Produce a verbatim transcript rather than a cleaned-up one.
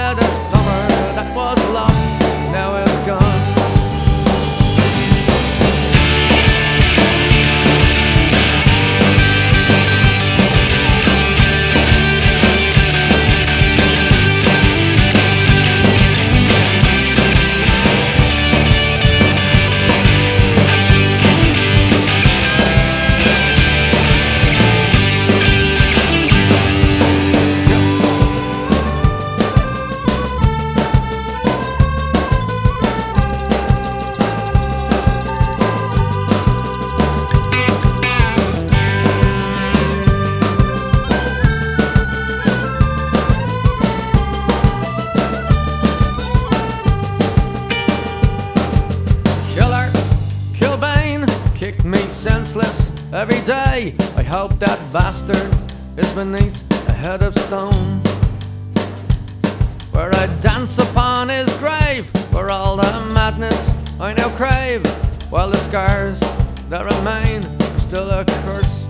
said a summer that was lost now is gone. Kick me senseless every day. I hope that bastard is beneath a head of stone, where I dance upon his grave for all the madness I now crave, while the scars that remain are still a curse